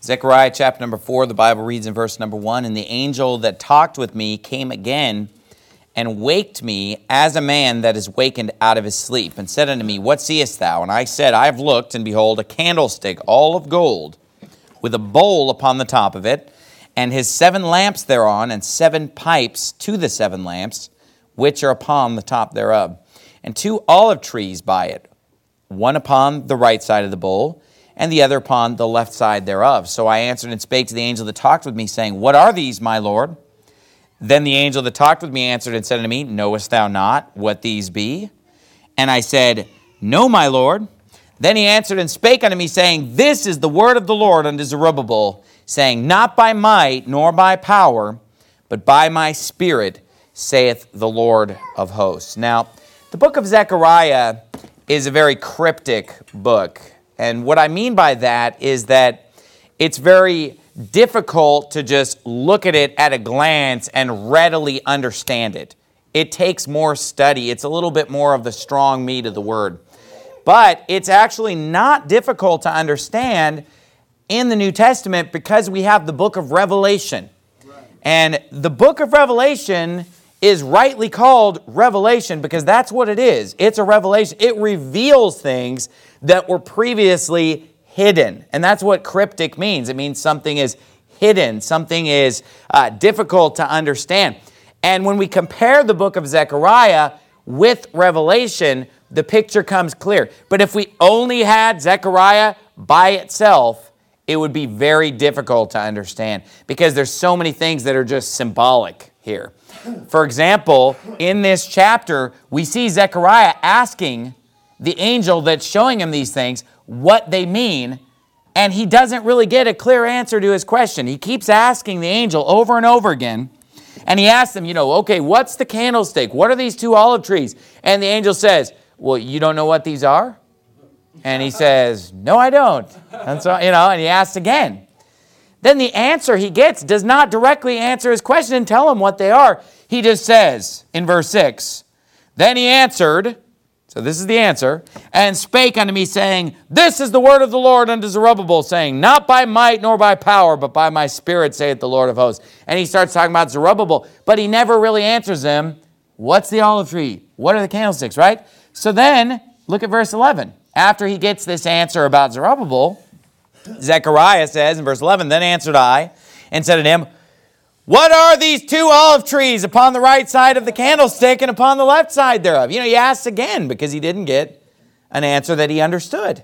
Zechariah chapter number 4, the Bible reads in verse number 1, "And the angel that talked with me came again and waked me as a man that is wakened out of his sleep, and said unto me, What seest thou? And I said, I have looked, and behold, a candlestick all of gold, with a bowl upon the top of it, and his 7 lamps thereon, and 7 pipes to the 7 lamps, which are upon the top thereof, and 2 olive trees by it, one upon the right side of the bowl, and the other upon the left side thereof. So I answered and spake to the angel that talked with me, saying, What are these, my Lord? Then the angel that talked with me answered and said unto me, Knowest thou not what these be? And I said, No, my Lord. Then he answered and spake unto me, saying, This is the word of the Lord unto Zerubbabel, saying, Not by might nor by power, but by my Spirit, saith the Lord of hosts. Now, the book of Zechariah is a very cryptic book. And what I mean by that is that it's very difficult to just look at it at a glance and readily understand it. It takes more study. It's a little bit more of the strong meat of the word. But it's actually not difficult to understand in the New Testament because we have the book of Revelation. And the book of Revelation is rightly called Revelation because that's what it is. It's a revelation. It reveals things that were previously hidden. And that's what cryptic means. It means something is hidden. Something is difficult to understand. And when we compare the book of Zechariah with Revelation, the picture comes clear. But if we only had Zechariah by itself, it would be very difficult to understand because there's so many things that are just symbolic here. For example, in this chapter, we see Zechariah asking the angel that's showing him these things what they mean, and he doesn't really get a clear answer to his question. He keeps asking the angel over and over again, and he asks him, okay, what's the candlestick? What are these 2 olive trees? And the angel says, well, you don't know what these are? And he says, no, I don't. And so, and he asks again. Then the answer he gets does not directly answer his question and tell him what they are. He just says in verse 6, Then he answered, so this is the answer, and spake unto me, saying, This is the word of the Lord unto Zerubbabel, saying, Not by might nor by power, but by my Spirit, saith the Lord of hosts. And he starts talking about Zerubbabel, but he never really answers him, what's the olive tree? What are the candlesticks, right? So then, look at verse 11. After he gets this answer about Zerubbabel, Zechariah says in verse 11, Then answered I, and said unto him, What are these 2 olive trees upon the right side of the candlestick and upon the left side thereof? He asks again because he didn't get an answer that he understood.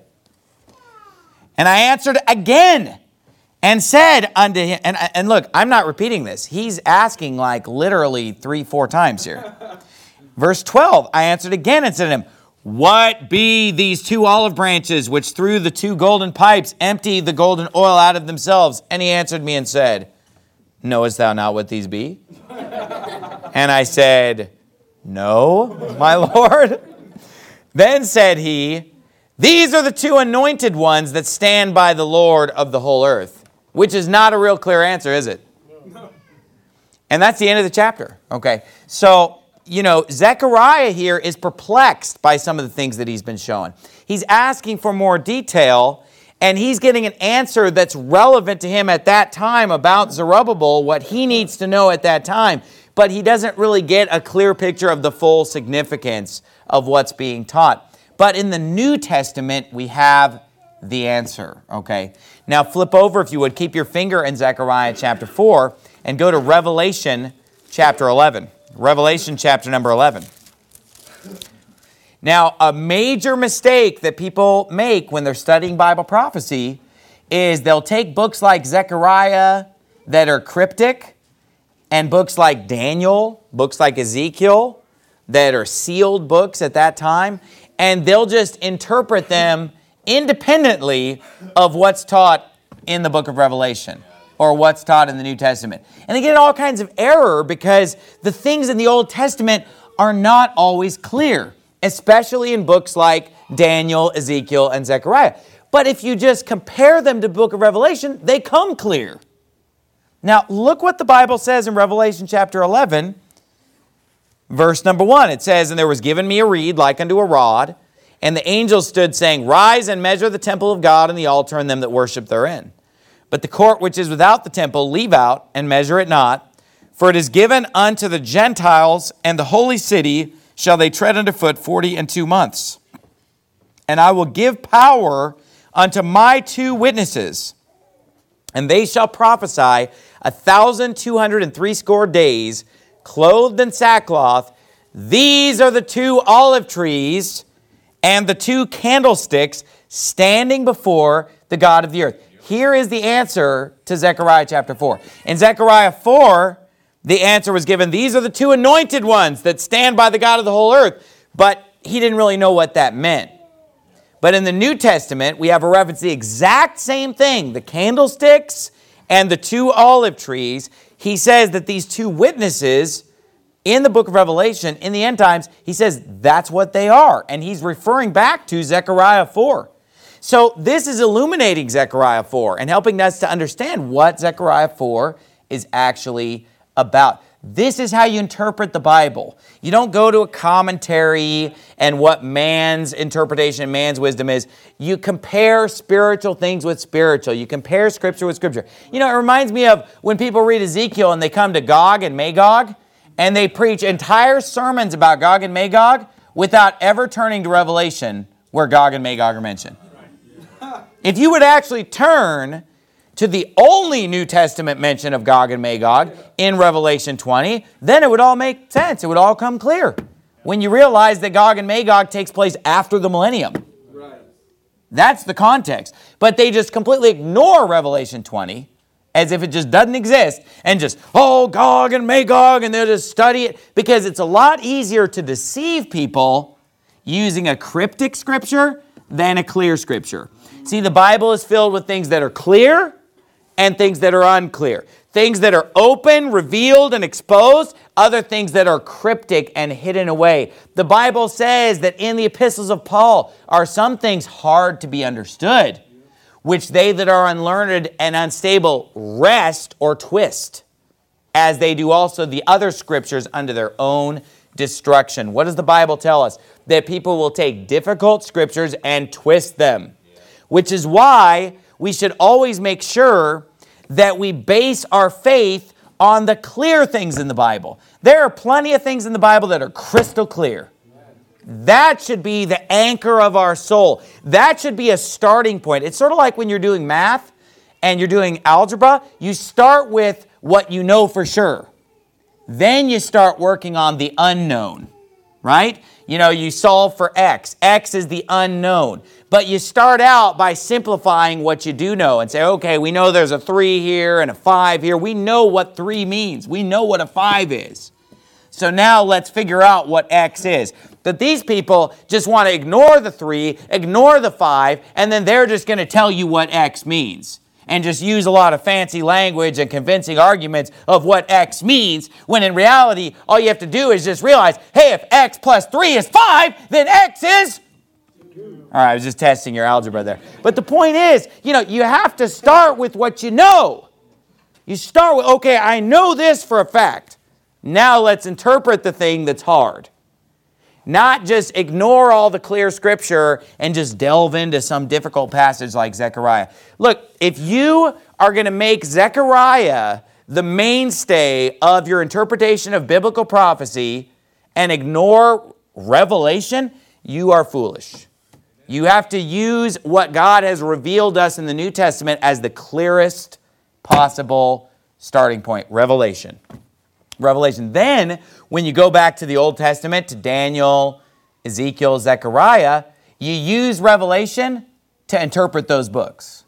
And I answered again and said unto him, and look, I'm not repeating this. He's asking like literally 3-4 times here. Verse 12, I answered again and said to him, What be these 2 olive branches which through the 2 golden pipes empty the golden oil out of themselves? And he answered me and said, Knowest thou not what these be? And I said, No, my Lord. Then said he, These are the 2 anointed ones that stand by the Lord of the whole earth. Which is not a real clear answer, is it? No. And that's the end of the chapter. Okay, so Zechariah here is perplexed by some of the things that he's been shown. He's asking for more detail, and he's getting an answer that's relevant to him at that time about Zerubbabel, what he needs to know at that time. But he doesn't really get a clear picture of the full significance of what's being taught. But in the New Testament, we have the answer, okay? Now flip over, if you would, keep your finger in Zechariah chapter 4, and go to Revelation chapter 11. Revelation chapter number 11. Now, a major mistake that people make when they're studying Bible prophecy is they'll take books like Zechariah that are cryptic and books like Daniel, books like Ezekiel that are sealed books at that time, and they'll just interpret them independently of what's taught in the book of Revelation or what's taught in the New Testament. And they get all kinds of error because the things in the Old Testament are not always clear, especially in books like Daniel, Ezekiel, and Zechariah. But if you just compare them to the book of Revelation, they come clear. Now, look what the Bible says in Revelation chapter 11, verse number 1. It says, And there was given me a reed like unto a rod, and the angel stood saying, Rise and measure the temple of God and the altar and them that worship therein. But the court which is without the temple leave out, and measure it not. For it is given unto the Gentiles, and the holy city shall they tread underfoot 42 months. And I will give power unto my 2 witnesses, and they shall prophesy 1,260 days, clothed in sackcloth. These are the 2 olive trees and the 2 candlesticks standing before the God of the earth. Here is the answer to Zechariah chapter 4. In Zechariah 4, the answer was given, these are the 2 anointed ones that stand by the God of the whole earth. But he didn't really know what that meant. But in the New Testament, we have a reference to the exact same thing, the candlesticks and the 2 olive trees. He says that these 2 witnesses in the book of Revelation, in the end times, he says that's what they are. And he's referring back to Zechariah 4. So this is illuminating Zechariah 4 and helping us to understand what Zechariah 4 is actually about. This is how you interpret the Bible. You don't go to a commentary and what man's interpretation, man's wisdom is. You compare spiritual things with spiritual. You compare Scripture with Scripture. You know, it reminds me of when people read Ezekiel and they come to Gog and Magog and they preach entire sermons about Gog and Magog without ever turning to Revelation where Gog and Magog are mentioned. If you would actually turn to the only New Testament mention of Gog and Magog in Revelation 20, then it would all make sense. It would all come clear when you realize that Gog and Magog takes place after the millennium. Right. That's the context. But they just completely ignore Revelation 20 as if it just doesn't exist and just, oh, Gog and Magog, and they'll just study it because it's a lot easier to deceive people using a cryptic scripture than a clear scripture. See, the Bible is filled with things that are clear and things that are unclear. Things that are open, revealed, and exposed. Other things that are cryptic and hidden away. The Bible says that in the epistles of Paul are some things hard to be understood, which they that are unlearned and unstable wrest or twist, as they do also the other scriptures unto their own destruction. What does the Bible tell us? That people will take difficult scriptures and twist them. Which is why we should always make sure that we base our faith on the clear things in the Bible. There are plenty of things in the Bible that are crystal clear. That should be the anchor of our soul. That should be a starting point. It's sort of like when you're doing math and you're doing algebra. You start with what you know for sure. Then you start working on the unknown, right? You know, you solve for x. X is the unknown. But you start out by simplifying what you do know and say, okay, we know there's a 3 here and a 5 here. We know what 3 means. We know what a 5 is. So now let's figure out what x is. But these people just want to ignore the 3, ignore the 5, and then they're just going to tell you what x means. And just use a lot of fancy language and convincing arguments of what x means, when in reality, all you have to do is just realize, hey, if x plus 3 is 5, then x is... All right, I was just testing your algebra there. But the point is, you have to start with what you know. You start with, okay, I know this for a fact. Now let's interpret the thing that's hard. Not just ignore all the clear scripture and just delve into some difficult passage like Zechariah. Look, if you are going to make Zechariah the mainstay of your interpretation of biblical prophecy and ignore Revelation, you are foolish. You have to use what God has revealed us in the New Testament as the clearest possible starting point, Revelation. Then, when you go back to the Old Testament, to Daniel, Ezekiel, Zechariah, you use Revelation to interpret those books,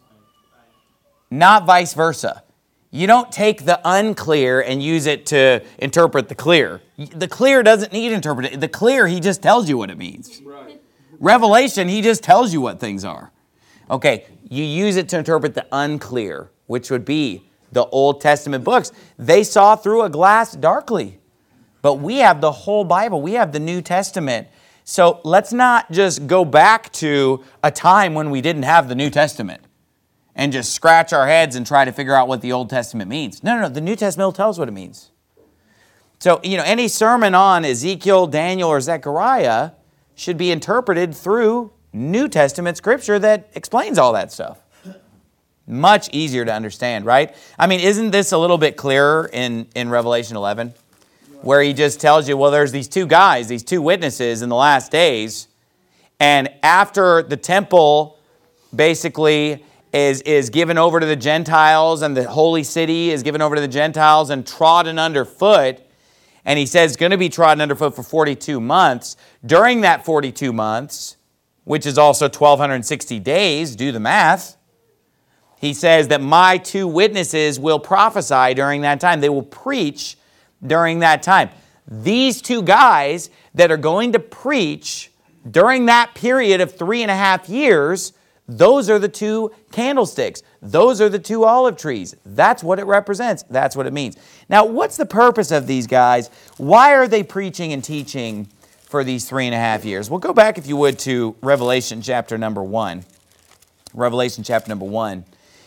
not vice versa. You don't take the unclear and use it to interpret the clear. The clear doesn't need interpretation. The clear, he just tells you what it means. Right. Revelation, he just tells you what things are. Okay, you use it to interpret the unclear, which would be the Old Testament books. They saw through a glass darkly. But we have the whole Bible. We have the New Testament. So let's not just go back to a time when we didn't have the New Testament and just scratch our heads and try to figure out what the Old Testament means. No. The New Testament will tell us what it means. So, any sermon on Ezekiel, Daniel, or Zechariah should be interpreted through New Testament scripture that explains all that stuff. Much easier to understand, right? I mean, isn't this a little bit clearer in Revelation 11? Where he just tells you, well, there's these two guys, these two witnesses in the last days. And after the temple basically is given over to the Gentiles and the holy city is given over to the Gentiles and trodden underfoot, and he says it's going to be trodden underfoot for 42 months. During that 42 months, which is also 1,260 days, do the math, he says that my two witnesses will prophesy during that time. They will preach during that time. These two guys that are going to preach during that period of 3.5 years, those are the two candlesticks. Those are the two olive trees. That's what it represents. That's what it means. Now, what's the purpose of these guys? Why are they preaching and teaching for these 3.5 years? Well, go back, if you would, to Revelation chapter number 1. Revelation chapter number 1.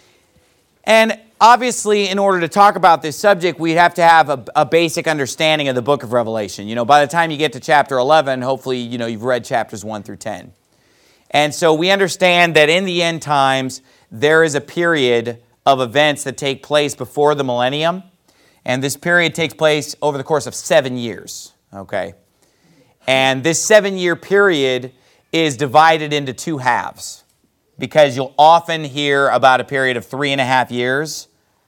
And obviously, in order to talk about this subject, we'd have to have a basic understanding of the book of Revelation. You know, by the time you get to chapter 11, hopefully, you know, you've read chapters 1 through 10. And so we understand that in the end times, there is a period of events that take place before the millennium. And this period takes place over the course of 7 years, okay? And this 7-year period is divided into two halves, because you'll often hear about a period of 3.5 years,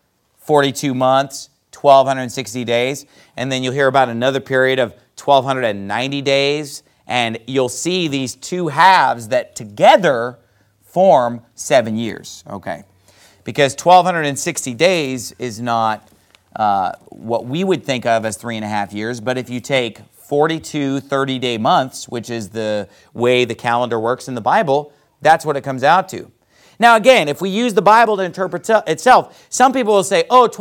42 months, 1,260 days, and then you'll hear about another period of 1,290 days, and you'll see these two halves that together form 7 years, okay? Because 1,260 days is not what we would think of as 3.5 years, but if you take 42 30-day months, which is the way the calendar works in the Bible, that's what it comes out to. Now again, if we use the Bible to interpret itself, some people will say, oh,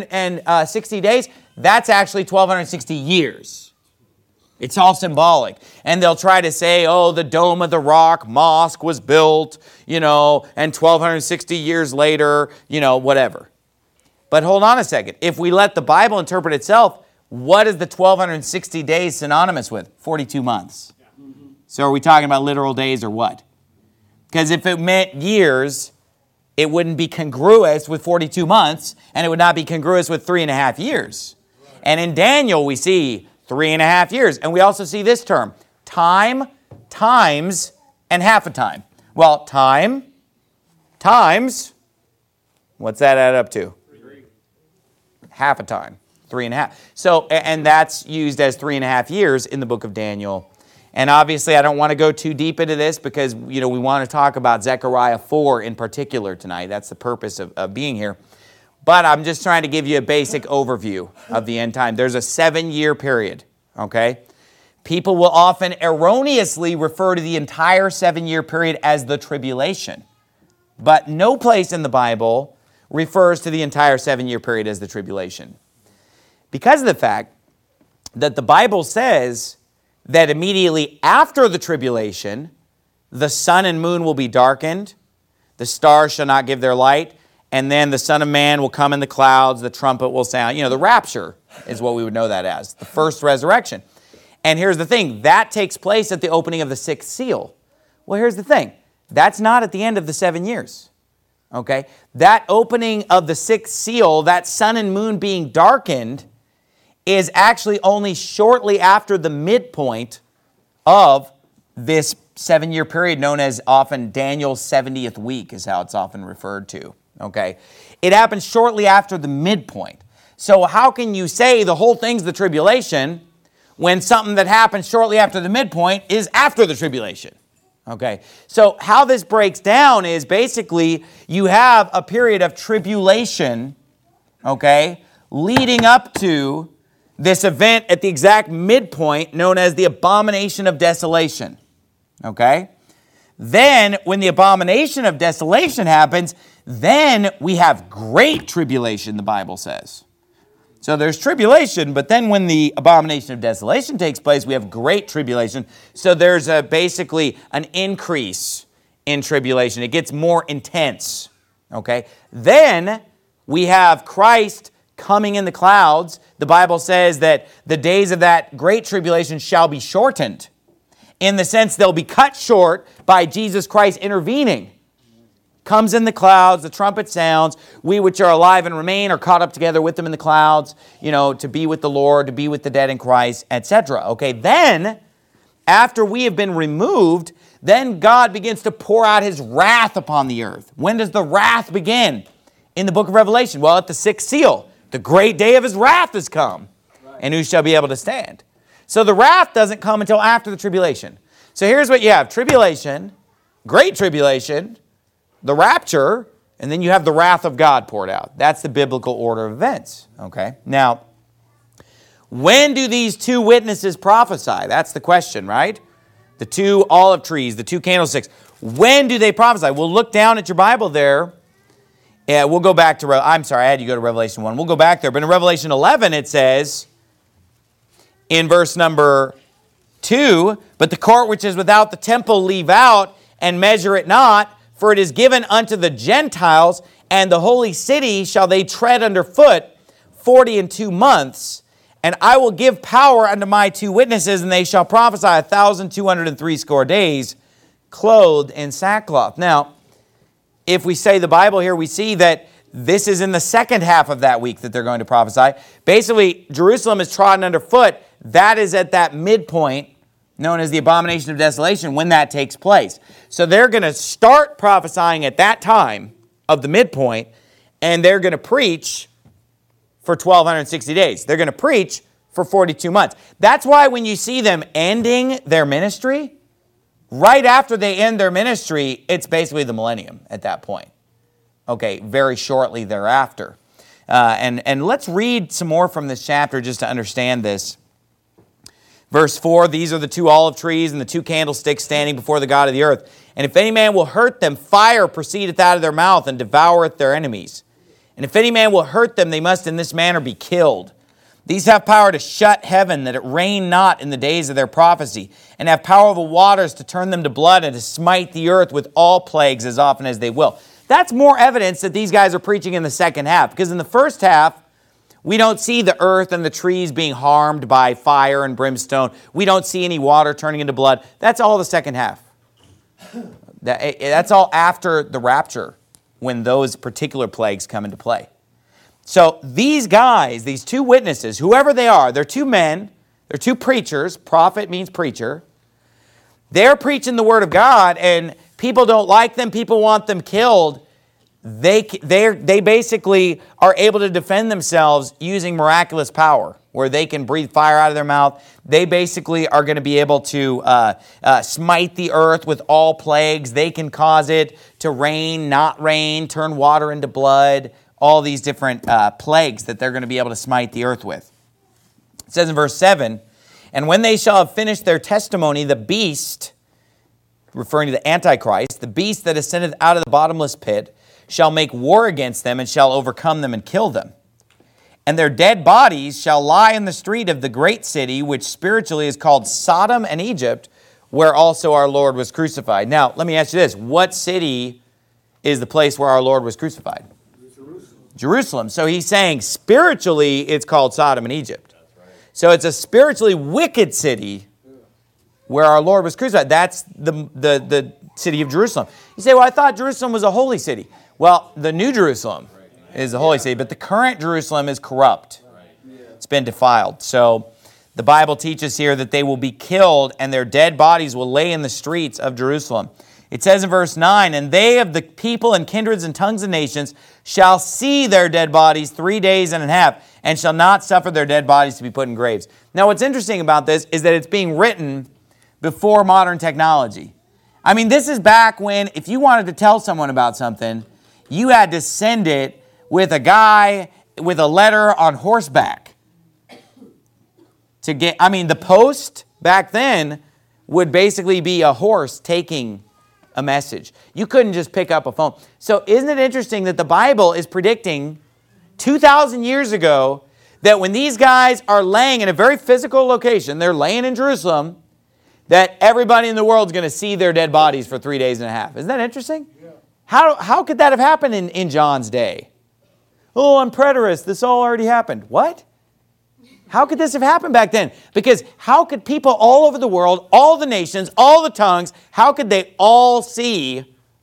1,260 days, that's actually 1,260 years. It's all symbolic. And they'll try to say, oh, the Dome of the Rock mosque was built, you know, and 1,260 years later, you know, whatever. But hold on a second. If we let the Bible interpret itself, what is the 1,260 days synonymous with? 42 months. So are we talking about literal days or what? Because if it meant years, it wouldn't be congruous with 42 months, and it would not be congruous with 3.5 years. And in Daniel, we see 3.5 years. And we also see this term, time, times, and half a time. Well, time, times, what's that add up to? 3. Half a time, 3.5. So, and that's used as 3.5 years in the book of Daniel. And obviously, I don't want to go too deep into this because, you know, we want to talk about Zechariah 4 in particular tonight. That's the purpose of being here. But I'm just trying to give you a basic overview of the end time. There's a 7-year period, okay? People will often erroneously refer to the entire 7-year period as the tribulation. But no place in the Bible refers to the entire 7-year period as the tribulation. Because of the fact that the Bible says that immediately after the tribulation, the sun and moon will be darkened, the stars shall not give their light, and then the Son of Man will come in the clouds, the trumpet will sound. You know, the rapture is what we would know that as, the first resurrection. And here's the thing, that takes place at the opening of the 6th seal. Well, here's the thing, that's not at the end of the 7 years, okay? That opening of the 6th seal, that sun and moon being darkened, is actually only shortly after the midpoint of this 7-year period known as often Daniel's 70th week is how it's often referred to. Okay, it happens shortly after the midpoint. So how can you say the whole thing's the tribulation when something that happens shortly after the midpoint is after the tribulation? Okay, so how this breaks down is basically you have a period of tribulation, okay, leading up to this event at the exact midpoint known as the abomination of desolation. Okay? Then, when the abomination of desolation happens, then we have great tribulation, the Bible says. So there's tribulation, but then when the abomination of desolation takes place, we have great tribulation. So there's basically an increase in tribulation. It gets more intense. Okay? Then we have Christ coming in the clouds. The Bible says that the days of that great tribulation shall be shortened, in the sense they'll be cut short by Jesus Christ intervening, comes in the clouds, the trumpet sounds, we which are alive and remain are caught up together with them in the clouds, to be with the Lord, to be with the dead in Christ, etc. Okay, then, after we have been removed, then God begins to pour out his wrath upon the earth. When does the wrath begin? In the book of Revelation. Well, at the sixth seal, the great day of his wrath has come. Right. And who shall be able to stand? So the wrath doesn't come until after the tribulation. So here's what you have. Tribulation, great tribulation, the rapture, and then you have the wrath of God poured out. That's the biblical order of events. Okay. Now, when do these two witnesses prophesy? That's the question, right? The two olive trees, the two candlesticks. When do they prophesy? We'll look down at your Bible there. Yeah, we'll go back to, I'm sorry, I had you go to Revelation 1. We'll go back there. But in Revelation 11, it says, in verse number 2, but the court which is without the temple leave out, and measure it not, for it is given unto the Gentiles, and the holy city shall they tread under foot 42 months. And I will give power unto my two witnesses, and they shall prophesy 1,260 days, clothed in sackcloth. Now, if we say the Bible here, we see that this is in the second half of that week that they're going to prophesy. Basically, Jerusalem is trodden underfoot. That is at that midpoint, known as the abomination of desolation, when that takes place. So they're going to start prophesying at that time of the midpoint, and they're going to preach for 1,260 days. They're going to preach for 42 months. That's why when you see them ending their ministry, right after they end their ministry, it's basically the millennium at that point. Okay, very shortly thereafter. And let's read some more from this chapter just to understand this. Verse 4, these are the two olive trees and the two candlesticks standing before the God of the earth. And if any man will hurt them, fire proceedeth out of their mouth and devoureth their enemies. And if any man will hurt them, they must in this manner be killed. These have power to shut heaven, that it rain not in the days of their prophecy, and have power over waters to turn them to blood, and to smite the earth with all plagues as often as they will. That's more evidence that these guys are preaching in the second half, because in the first half, we don't see the earth and the trees being harmed by fire and brimstone. We don't see any water turning into blood. That's all the second half. That's all after the rapture, when those particular plagues come into play. So these guys, these two witnesses, whoever they are, they're two men, they're two preachers. Prophet means preacher. They're preaching the word of God, and people don't like them. People want them killed. They basically are able to defend themselves using miraculous power, where they can breathe fire out of their mouth. They basically are going to be able to smite the earth with all plagues. They can cause it to rain, not rain, turn water into blood, all these different plagues that they're going to be able to smite the earth with. It says in verse 7, and when they shall have finished their testimony, the beast, referring to the Antichrist, the beast that ascendeth out of the bottomless pit, shall make war against them and shall overcome them and kill them. And their dead bodies shall lie in the street of the great city, which spiritually is called Sodom and Egypt, where also our Lord was crucified. Now, let me ask you this. What city is the place where our Lord was crucified? Jerusalem. So he's saying spiritually it's called Sodom and Egypt. Right. So it's a spiritually wicked city where our Lord was crucified. That's the city of Jerusalem. You say, well, I thought Jerusalem was a holy city. Well, the New Jerusalem is the holy city, but the current Jerusalem is corrupt. It's been defiled. So the Bible teaches here that they will be killed and their dead bodies will lay in the streets of Jerusalem. It says in verse 9, and they of the people and kindreds and tongues and nations shall see their dead bodies 3 days and a half, and shall not suffer their dead bodies to be put in graves. Now, what's interesting about this is that it's being written before modern technology. I mean, this is back when if you wanted to tell someone about something, you had to send it with a guy with a letter on horseback. The post back then would basically be a horse taking a message. You couldn't just pick up a phone. So isn't it interesting that the Bible is predicting 2,000 years ago that when these guys are laying in a very physical location, they're laying in Jerusalem, that everybody in the world is going to see their dead bodies for 3 days and a half. Isn't that interesting? Yeah. How could that have happened in John's day? Oh, I'm preterist. This all already happened. What? How could this have happened back then? Because how could people all over the world, all the nations, all the tongues, how could they all see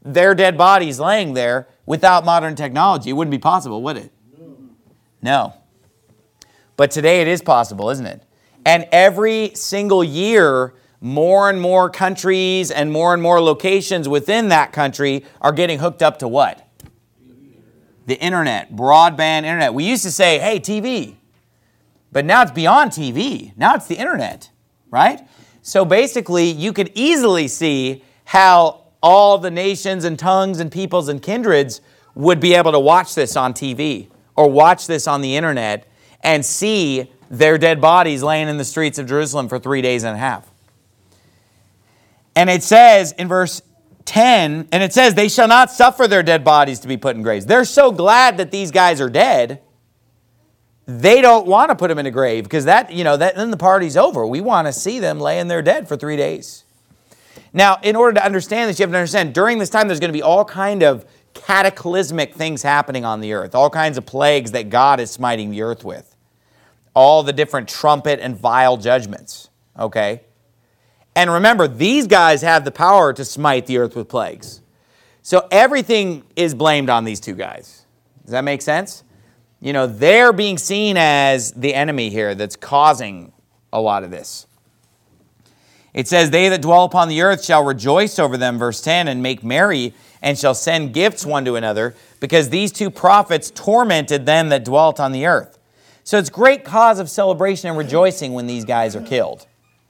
their dead bodies laying there without modern technology. It wouldn't be possible, would it? No. But today it is possible, isn't it? And every single year, more and more countries and more locations within that country are getting hooked up to what? The internet, broadband internet. We used to say, hey, TV. But now it's beyond TV. Now it's the internet, right? So basically, you could easily see how all the nations and tongues and peoples and kindreds would be able to watch this on TV or watch this on the internet and see their dead bodies laying in the streets of Jerusalem for 3 days and a half. And it says in verse 10, and it says, they shall not suffer their dead bodies to be put in graves. They're so glad that these guys are dead. They don't want to put them in a grave because then the party's over. We want to see them laying there dead for 3 days. Now, in order to understand this, you have to understand during this time there's going to be all kind of cataclysmic things happening on the earth, all kinds of plagues that God is smiting the earth with, all the different trumpet and vial judgments, okay? And remember, these guys have the power to smite the earth with plagues. So everything is blamed on these two guys. Does that make sense? They're being seen as the enemy here that's causing a lot of this. It says, they that dwell upon the earth shall rejoice over them, verse 10, and make merry, and shall send gifts one to another, because these two prophets tormented them that dwelt on the earth. So it's great cause of celebration and rejoicing when these guys are killed.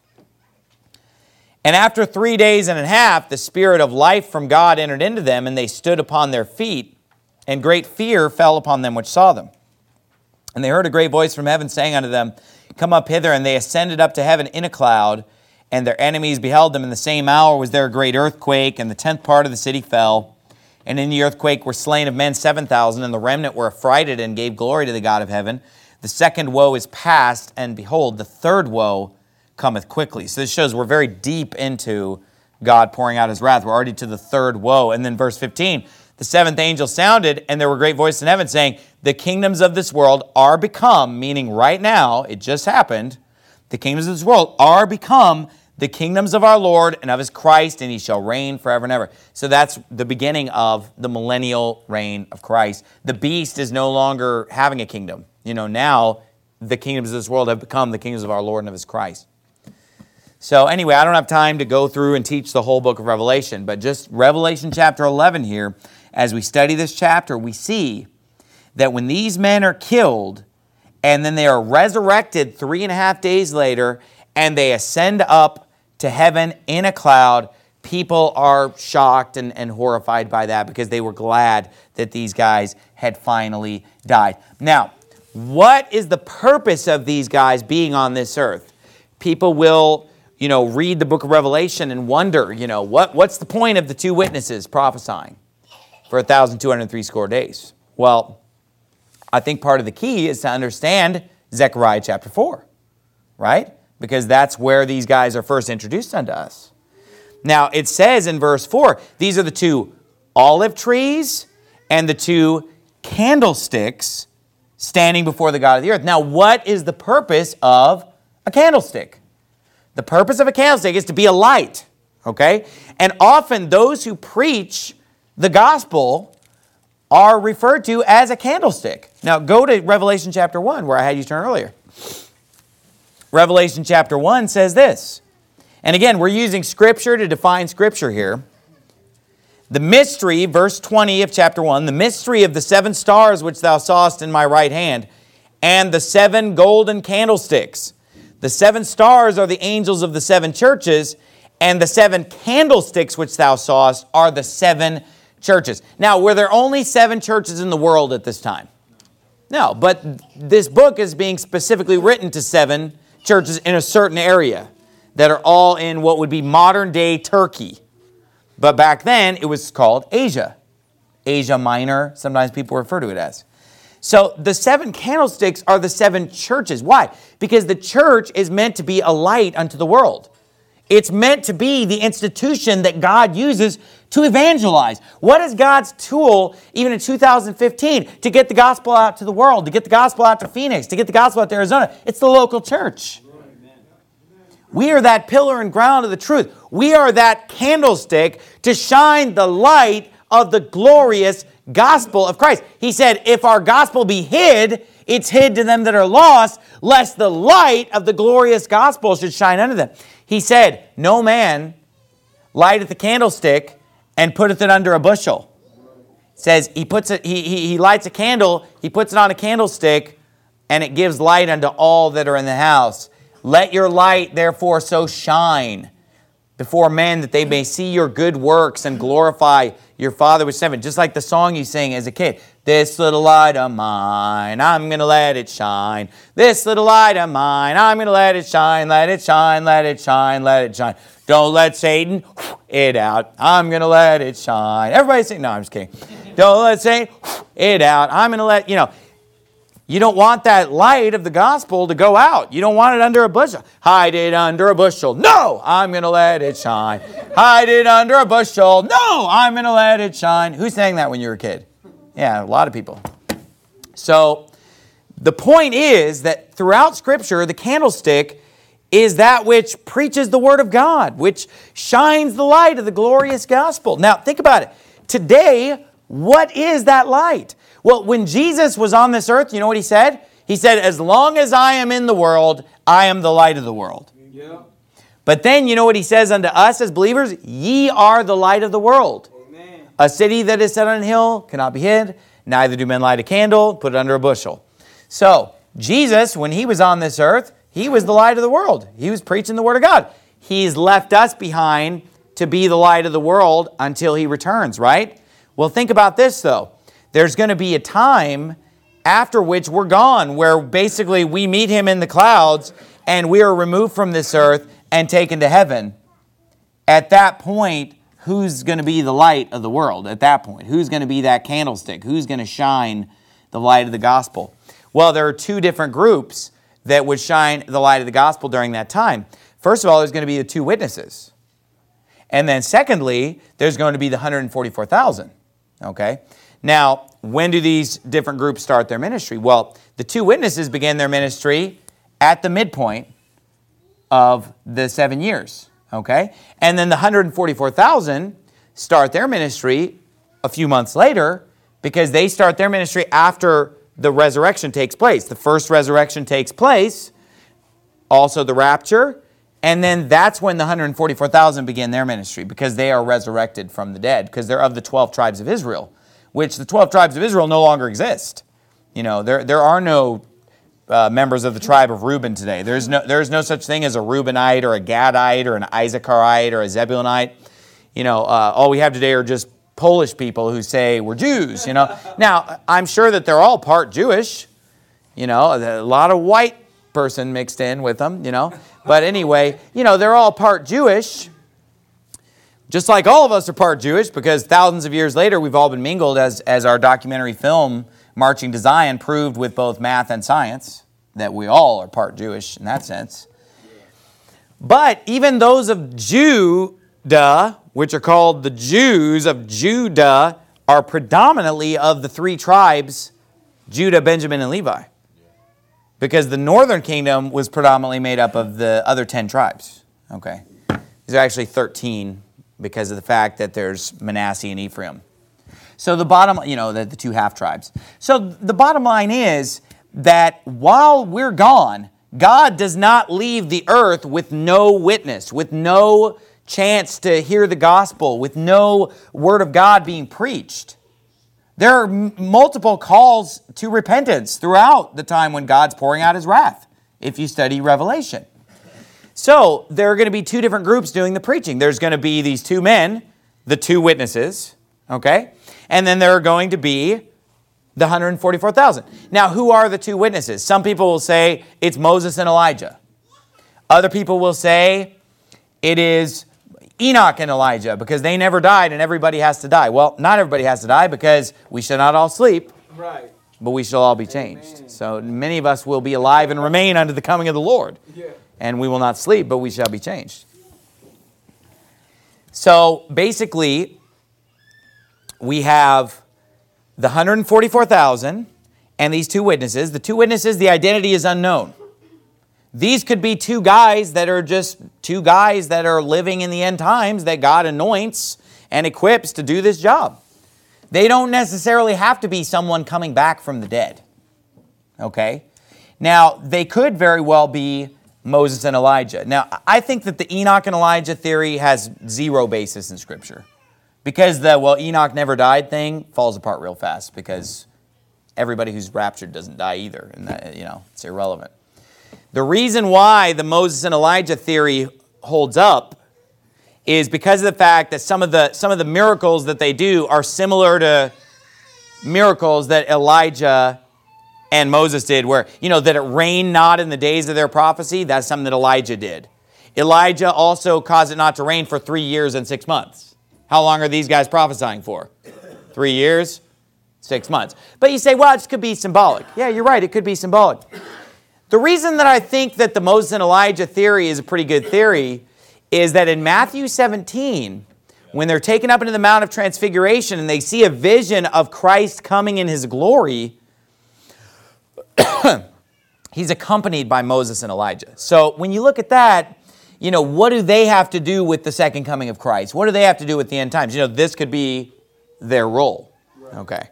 And after 3 days and a half, the spirit of life from God entered into them, and they stood upon their feet, and great fear fell upon them which saw them. And they heard a great voice from heaven saying unto them, come up hither. And they ascended up to heaven in a cloud, and their enemies beheld them. In the same hour was there a great earthquake, and the 10th part of the city fell. And in the earthquake were slain of men 7,000, and the remnant were affrighted and gave glory to the God of heaven. The second woe is past, and behold, the third woe cometh quickly. So this shows we're very deep into God pouring out his wrath. We're already to the third woe. And then verse 15, the seventh angel sounded, and there were great voices in heaven saying, the kingdoms of this world are become, meaning right now, it just happened, the kingdoms of this world are become the kingdoms of our Lord and of his Christ, and he shall reign forever and ever. So that's the beginning of the millennial reign of Christ. The beast is no longer having a kingdom. Now the kingdoms of this world have become the kingdoms of our Lord and of his Christ. So anyway, I don't have time to go through and teach the whole book of Revelation, but just Revelation chapter 11 here, as we study this chapter, we see that when these men are killed and then they are resurrected 3.5 days later and they ascend up to heaven in a cloud, people are shocked and horrified by that because they were glad that these guys had finally died. Now, what is the purpose of these guys being on this earth? People will read the book of Revelation and wonder, what's the point of the two witnesses prophesying for 1,260 days? Well, I think part of the key is to understand Zechariah chapter 4, right? Because that's where these guys are first introduced unto us. Now, it says in verse 4, these are the two olive trees and the two candlesticks standing before the God of the earth. Now, what is the purpose of a candlestick? The purpose of a candlestick is to be a light, okay? And often those who preach the gospel are referred to as a candlestick. Now, go to Revelation chapter 1, where I had you turn earlier. Revelation chapter 1 says this. And again, we're using Scripture to define Scripture here. The mystery, verse 20 of chapter 1, the mystery of the 7 stars which thou sawest in my right hand, and the 7 golden candlesticks. The 7 stars are the angels of the 7 churches, and the 7 candlesticks which thou sawest are the 7 churches. Now, were there only 7 churches in the world at this time? No, but this book is being specifically written to 7 churches in a certain area that are all in what would be modern-day Turkey. But back then, it was called Asia. Asia Minor, sometimes people refer to it as. So the 7 candlesticks are the 7 churches. Why? Because the church is meant to be a light unto the world. It's meant to be the institution that God uses to evangelize. What is God's tool, even in 2015, to get the gospel out to the world, to get the gospel out to Phoenix, to get the gospel out to Arizona? It's the local church. We are that pillar and ground of the truth. We are that candlestick to shine the light of the glorious gospel of Christ. He said, if our gospel be hid, it's hid to them that are lost, lest the light of the glorious gospel should shine unto them. He said, no man lighteth a candlestick and putteth it under a bushel. It says he lights a candle, he puts it on a candlestick, and it gives light unto all that are in the house. Let your light therefore so shine before men that they may see your good works and glorify your Father which is in heaven. Just like the song you sang as a kid. This little light of mine, I'm going to let it shine. This little light of mine, I'm going to let it shine, let it shine, let it shine, let it shine. Don't let Satan it out. I'm going to let it shine. Everybody sing. No, I'm just kidding. Don't let Satan it out. I'm going to let, you don't want that light of the gospel to go out. You don't want it under a bushel. Hide it under a bushel. No, I'm going to let it shine. Hide it under a bushel. No, I'm going to let it shine. Who sang that when you were a kid? Yeah, a lot of people. So the point is that throughout Scripture, the candlestick is that which preaches the Word of God, which shines the light of the glorious gospel. Now, think about it. Today, what is that light? Well, when Jesus was on this earth, you know what He said? He said, as long as I am in the world, I am the light of the world. Yeah. But then, you know what He says unto us as believers? Ye are the light of the world. Amen. A city that is set on a hill cannot be hid. Neither do men light a candle, put it under a bushel. So, Jesus, when He was on this earth, He was the light of the world. He was preaching the Word of God. He's left us behind to be the light of the world until He returns, right? Well, think about this, though. There's going to be a time after which we're gone, where basically we meet Him in the clouds and we are removed from this earth and taken to heaven. At that point, who's going to be the light of the world at that point? Who's going to be that candlestick? Who's going to shine the light of the gospel? Well, there are two different groups that would shine the light of the gospel during that time. First of all, there's going to be the two witnesses. And then secondly, there's going to be the 144,000. Okay? Now, when do these different groups start their ministry? Well, the two witnesses began their ministry at the midpoint of the 7 years. Okay? And then the 144,000 start their ministry a few months later, because they start their ministry after the resurrection takes place. The first resurrection takes place, also the rapture, and then that's when the 144,000 begin their ministry, because they are resurrected from the dead, because they're of the 12 tribes of Israel, which the 12 tribes of Israel no longer exist. There are no members of the tribe of Reuben today. There's no such thing as a Reubenite or a Gadite or an Issacharite or a Zebulunite. All we have today are just Polish people who say we're Jews. Now, I'm sure that they're all part Jewish. A lot of white person mixed in with them. But anyway, they're all part Jewish. Just like all of us are part Jewish, because thousands of years later we've all been mingled, as our documentary film Marching to Zion proved with both math and science, that we all are part Jewish in that sense. But even those of Judah, which are called the Jews of Judah, are predominantly of the three tribes, Judah, Benjamin, and Levi. Because the northern kingdom was predominantly made up of the other 10 tribes. Okay. These are actually 13 because of the fact that there's Manasseh and Ephraim. So the bottom, the two half tribes. So the bottom line is that while we're gone, God does not leave the earth with no witness, with no chance to hear the gospel, with no word of God being preached. There are multiple calls to repentance throughout the time when God's pouring out His wrath, if you study Revelation. So there are going to be two different groups doing the preaching. There's going to be these two men, the two witnesses, okay? And then there are going to be the 144,000. Now, who are the two witnesses? Some people will say it's Moses and Elijah. Other people will say it is Enoch and Elijah, because they never died and everybody has to die. Well, not everybody has to die, because we shall not all sleep, right, but we shall all be changed. Amen. So many of us will be alive and remain unto the coming of the Lord. Yeah. And we will not sleep, but we shall be changed. So basically, we have the 144,000 and these two witnesses. The two witnesses, the identity is unknown. These could be two guys that are just two guys that are living in the end times that God anoints and equips to do this job. They don't necessarily have to be someone coming back from the dead. Okay? Now, they could very well be Moses and Elijah. Now, I think that the Enoch and Elijah theory has zero basis in Scripture. Because the, Enoch never died thing falls apart real fast because everybody who's raptured doesn't die either. And that, it's irrelevant. The reason why the Moses and Elijah theory holds up is because of the fact that some of the miracles that they do are similar to miracles that Elijah and Moses did, where, that it rained not in the days of their prophecy. That's something that Elijah did. Elijah also caused it not to rain for 3 years and 6 months. How long are these guys prophesying for? 3 years, 6 months. But you say, well, it could be symbolic. Yeah, you're right, it could be symbolic. The reason that I think that the Moses and Elijah theory is a pretty good theory is that in Matthew 17, when they're taken up into the Mount of Transfiguration and they see a vision of Christ coming in His glory, He's accompanied by Moses and Elijah. So when you look at that, what do they have to do with the second coming of Christ? What do they have to do with the end times? This could be their role. Okay.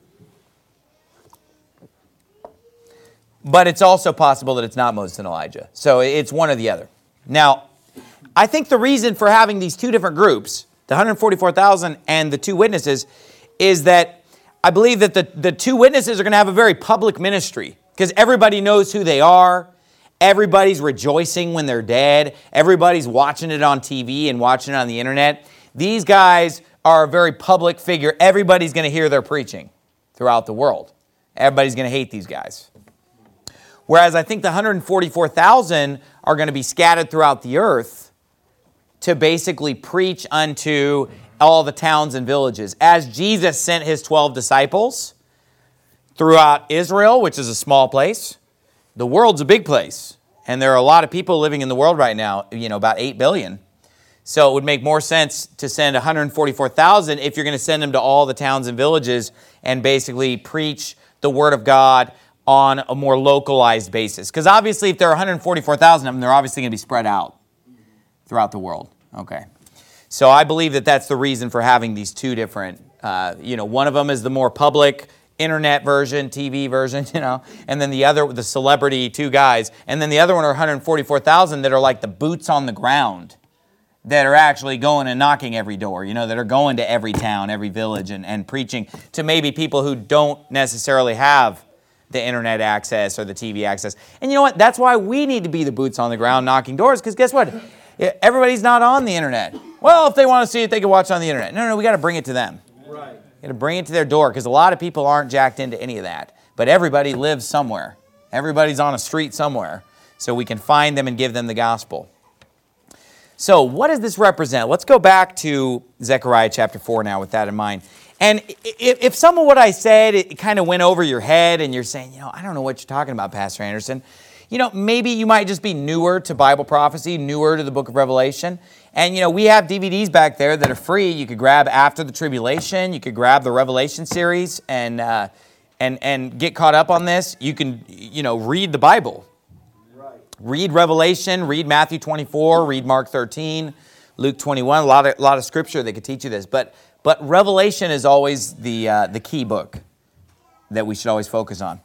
But it's also possible that it's not Moses and Elijah. So it's one or the other. Now, I think the reason for having these two different groups, the 144,000 and the two witnesses, is that I believe that the two witnesses are going to have a very public ministry because everybody knows who they are. Everybody's rejoicing when they're dead. Everybody's watching it on TV and watching it on the internet. These guys are a very public figure. Everybody's going to hear their preaching throughout the world. Everybody's going to hate these guys. Whereas I think the 144,000 are going to be scattered throughout the earth to basically preach unto all the towns and villages. As Jesus sent His 12 disciples throughout Israel, which is a small place, the world's a big place. And there are a lot of people living in the world right now, about 8 billion. So it would make more sense to send 144,000 if you're going to send them to all the towns and villages and basically preach the Word of God on a more localized basis. Because obviously if there are 144,000 of them, they're obviously going to be spread out throughout the world. Okay. So I believe that that's the reason for having these two different, one of them is the more public internet version, TV version, and then the other, the celebrity two guys, and then the other one are 144,000 that are like the boots on the ground that are actually going and knocking every door, that are going to every town, every village and preaching to maybe people who don't necessarily have the internet access or the TV access. And you know what? That's why we need to be the boots on the ground knocking doors, because guess what? Everybody's not on the internet. Well, if they want to see it, they can watch it on the internet. No, we got to bring it to them. Right. We got to bring it to their door, because a lot of people aren't jacked into any of that. But everybody lives somewhere. Everybody's on a street somewhere. So we can find them and give them the gospel. So what does this represent? Let's go back to Zechariah chapter 4 now with that in mind. And if some of what I said, it kind of went over your head and you're saying, I don't know what you're talking about, Pastor Anderson. Maybe you might just be newer to Bible prophecy, newer to the book of Revelation. And, we have DVDs back there that are free. You could grab After the Tribulation. You could grab the Revelation series and get caught up on this. You can, read the Bible. Right. Read Revelation, read Matthew 24, read Mark 13, Luke 21. A lot of scripture that could teach you this. But Revelation is always the key book that we should always focus on.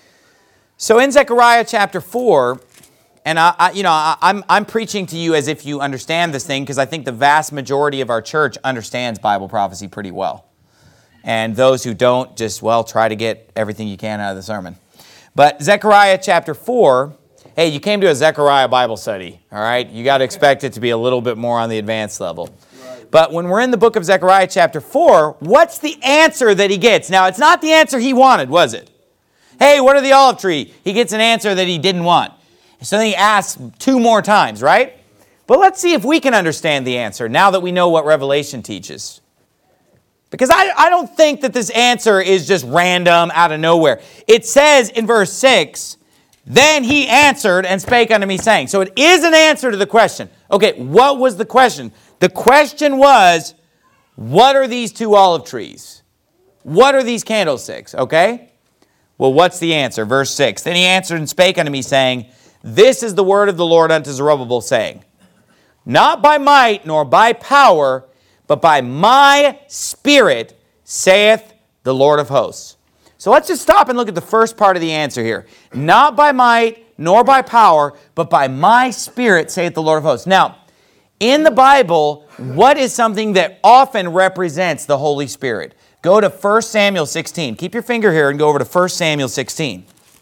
So in Zechariah chapter 4, and I'm preaching to you as if you understand this thing, because I think the vast majority of our church understands Bible prophecy pretty well. And those who don't, just, try to get everything you can out of the sermon. But Zechariah chapter 4, hey, you came to a Zechariah Bible study, all right? You got to expect it to be a little bit more on the advanced level. But when we're in the book of Zechariah chapter 4, what's the answer that he gets? Now, it's not the answer he wanted, was it? Hey, what are the olive tree? He gets an answer that he didn't want. So then he asks 2 more times, right? But let's see if we can understand the answer now that we know what Revelation teaches. Because I don't think that this answer is just random out of nowhere. It says in verse 6, then he answered and spake unto me, saying. So it is an answer to the question. Okay, what was the question? The question was, what are these 2 olive trees? What are these candlesticks? Okay? Well, what's the answer? Verse 6. Then he answered and spake unto me, saying, This is the word of the Lord unto Zerubbabel, saying, not by might nor by power, but by my Spirit, saith the Lord of hosts. So let's just stop and look at the first part of the answer here. Not by might nor by power, but by my Spirit, saith the Lord of hosts. Now, in the Bible, what is something that often represents the Holy Spirit? Go to 1 Samuel 16. Keep your finger here and go over to 1 Samuel 16.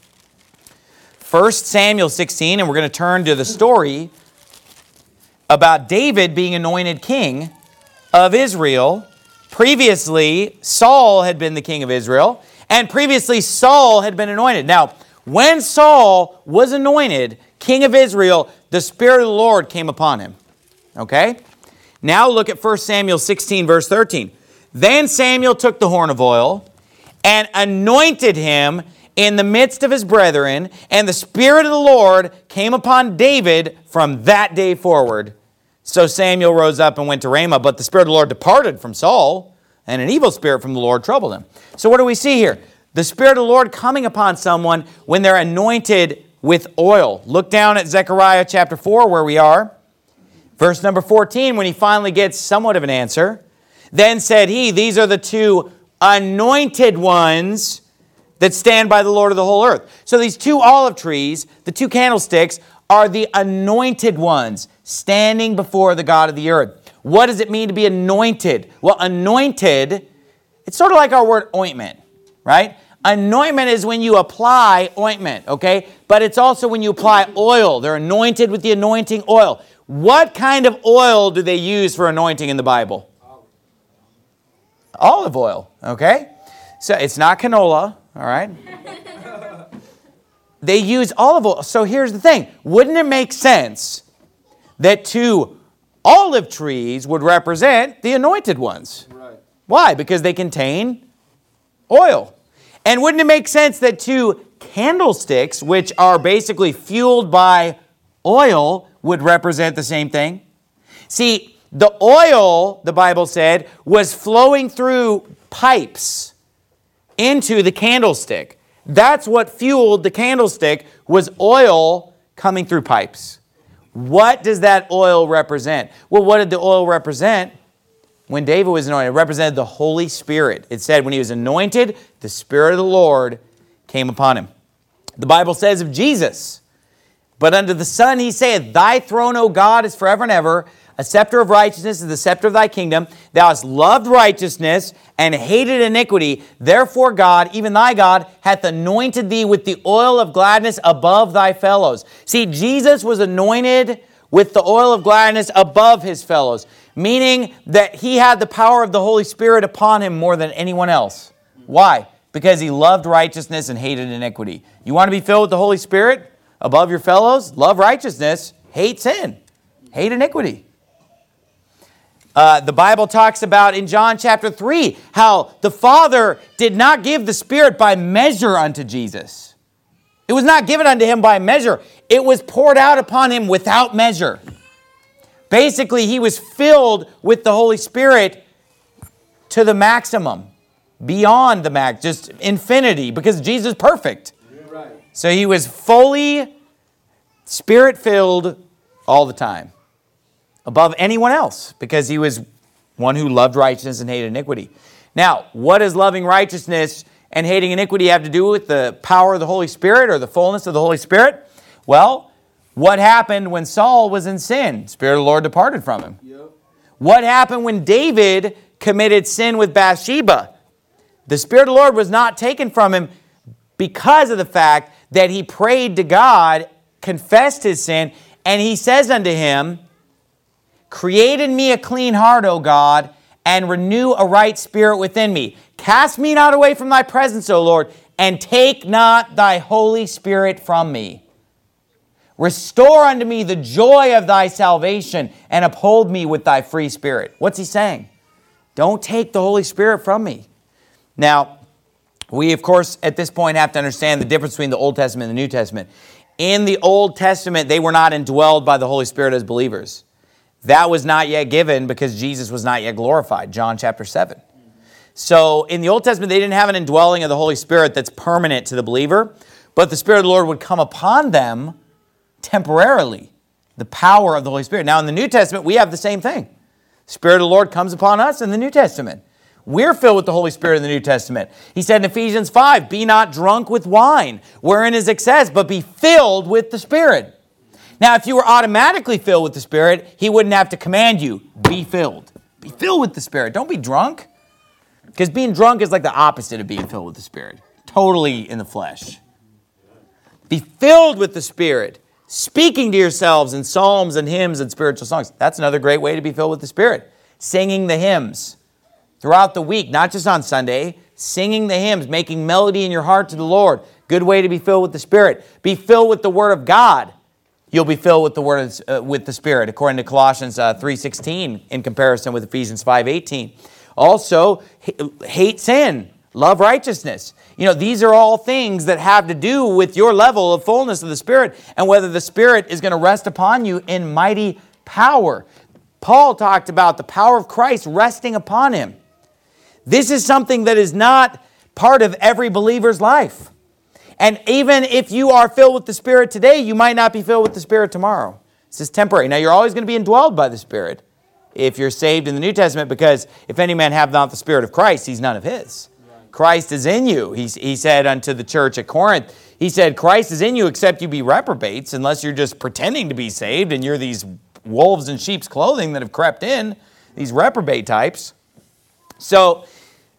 1 Samuel 16, and we're going to turn to the story about David being anointed king of Israel. Previously, Saul had been the king of Israel, and previously Saul had been anointed. Now, when Saul was anointed king of Israel, the Spirit of the Lord came upon him. Okay? Now look at 1 Samuel 16, verse 13. Then Samuel took the horn of oil and anointed him in the midst of his brethren, and the Spirit of the Lord came upon David from that day forward. So Samuel rose up and went to Ramah, but the Spirit of the Lord departed from Saul, and an evil spirit from the Lord troubled him. So what do we see here? The Spirit of the Lord coming upon someone when they're anointed with oil. Look down at Zechariah chapter 4 where we are. Verse number 14, when he finally gets somewhat of an answer. Then said he, these are the two anointed ones that stand by the Lord of the whole earth. So these two olive trees, the two candlesticks, are the anointed ones standing before the God of the earth. What does it mean to be anointed? Well, anointed, it's sort of like our word ointment, right? Anointment is when you apply ointment, okay? But it's also when you apply oil. They're anointed with the anointing oil. What kind of oil do they use for anointing in the Bible? Olive oil, okay? So it's not canola, all right? They use olive oil. So here's the thing. Wouldn't it make sense that two olive trees would represent the anointed ones? Right. Why? Because they contain oil. And wouldn't it make sense that two candlesticks, which are basically fueled by oil, would represent the same thing? See, the oil, the Bible said, was flowing through pipes into the candlestick. That's what fueled the candlestick, was oil coming through pipes. What does that oil represent? Well, what did the oil represent when David was anointed? It represented the Holy Spirit. It said when he was anointed, the Spirit of the Lord came upon him. The Bible says of Jesus, but unto the Son he saith, thy throne, O God, is forever and ever. A scepter of righteousness is the scepter of thy kingdom. Thou hast loved righteousness and hated iniquity. Therefore God, even thy God, hath anointed thee with the oil of gladness above thy fellows. See, Jesus was anointed with the oil of gladness above his fellows, meaning that he had the power of the Holy Spirit upon him more than anyone else. Why? Because he loved righteousness and hated iniquity. You want to be filled with the Holy Spirit above your fellows? Love righteousness, hate sin, hate iniquity. The Bible talks about in John chapter 3 how the Father did not give the Spirit by measure unto Jesus. It was not given unto him by measure. It was poured out upon him without measure. Basically, he was filled with the Holy Spirit to the maximum, beyond the max, just infinity, because Jesus is perfect. Right. So he was fully Spirit-filled all the time, above anyone else, because he was one who loved righteousness and hated iniquity. Now, what does loving righteousness and hating iniquity have to do with the power of the Holy Spirit or the fullness of the Holy Spirit? Well, what happened when Saul was in sin? The Spirit of the Lord departed from him. Yep. What happened when David committed sin with Bathsheba? The Spirit of the Lord was not taken from him because of the fact that he prayed to God, confessed his sin, and he says unto him, create in me a clean heart, O God, and renew a right spirit within me. Cast me not away from thy presence, O Lord, and take not thy Holy Spirit from me. Restore unto me the joy of thy salvation, and uphold me with thy free spirit. What's he saying? Don't take the Holy Spirit from me. Now, we, of course, at this point have to understand the difference between the Old Testament and the New Testament. In the Old Testament, they were not indwelled by the Holy Spirit as believers. That was not yet given because Jesus was not yet glorified, John chapter 7. So in the Old Testament, they didn't have an indwelling of the Holy Spirit that's permanent to the believer, but the Spirit of the Lord would come upon them temporarily the power of the Holy Spirit. Now, in the New Testament, we have the same thing. The Spirit of the Lord comes upon us in the New Testament. We're filled with the Holy Spirit in the New Testament. He said in Ephesians 5, be not drunk with wine, wherein is excess, but be filled with the Spirit. Now, if you were automatically filled with the Spirit, he wouldn't have to command you, be filled. Be filled with the Spirit. Don't be drunk. Because being drunk is like the opposite of being filled with the Spirit. Totally in the flesh. Be filled with the Spirit, speaking to yourselves in psalms and hymns and spiritual songs. That's another great way to be filled with the Spirit. Singing the hymns throughout the week, not just on Sunday. Singing the hymns, making melody in your heart to the Lord. Good way to be filled with the Spirit. Be filled with the Word of God. You'll be filled with the Word with the Spirit, according to Colossians 3:16 in comparison with Ephesians 5:18. Also, hate sin, love righteousness. You know, these are all things that have to do with your level of fullness of the Spirit and whether the Spirit is going to rest upon you in mighty power. Paul talked about the power of Christ resting upon him. This is something that is not part of every believer's life. And even if you are filled with the Spirit today, you might not be filled with the Spirit tomorrow. This is temporary. Now, you're always going to be indwelled by the Spirit if you're saved in the New Testament, because if any man have not the Spirit of Christ, he's none of his. Christ is in you. He said unto the church at Corinth, he said, Christ is in you except you be reprobates, unless you're just pretending to be saved and you're these wolves in sheep's clothing that have crept in, these reprobate types. So,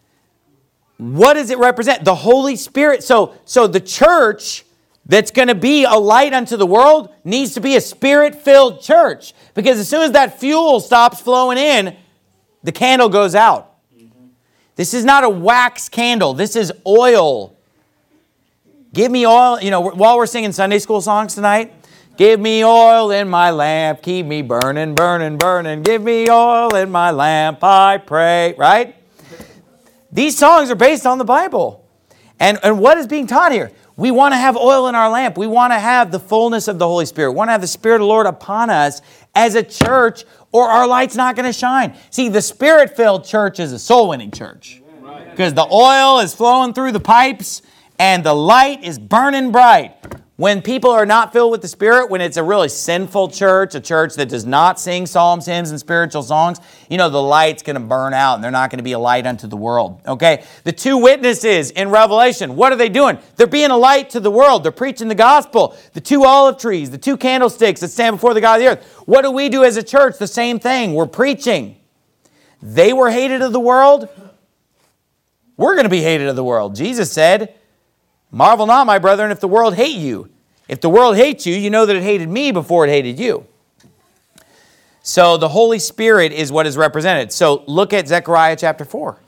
what does it represent? The Holy Spirit. So the church that's going to be a light unto the world needs to be a Spirit-filled church. Because as soon as that fuel stops flowing in, the candle goes out. This is not a wax candle. This is oil. Give me oil. You know, while we're singing Sunday school songs tonight, give me oil in my lamp. Keep me burning, burning, burning. Give me oil in my lamp, I pray. Right? These songs are based on the Bible. And what is being taught here? We want to have oil in our lamp. We want to have the fullness of the Holy Spirit. We want to have the Spirit of the Lord upon us as a church, or our light's not going to shine. See, the Spirit-filled church is a soul-winning church. Because the oil is flowing through the pipes and the light is burning bright. When people are not filled with the Spirit, when it's a really sinful church, a church that does not sing psalms, hymns, and spiritual songs, you know, the light's going to burn out and they're not going to be a light unto the world. Okay? The two witnesses in Revelation, what are they doing? They're being a light to the world. They're preaching the gospel. The two olive trees, the two candlesticks that stand before the God of the earth. What do we do as a church? The same thing. We're preaching. They were hated of the world. We're going to be hated of the world. Jesus said, marvel not, my brethren, if the world hate you. If the world hates you, you know that it hated me before it hated you. So the Holy Spirit is what is represented. So look at Zechariah chapter 4.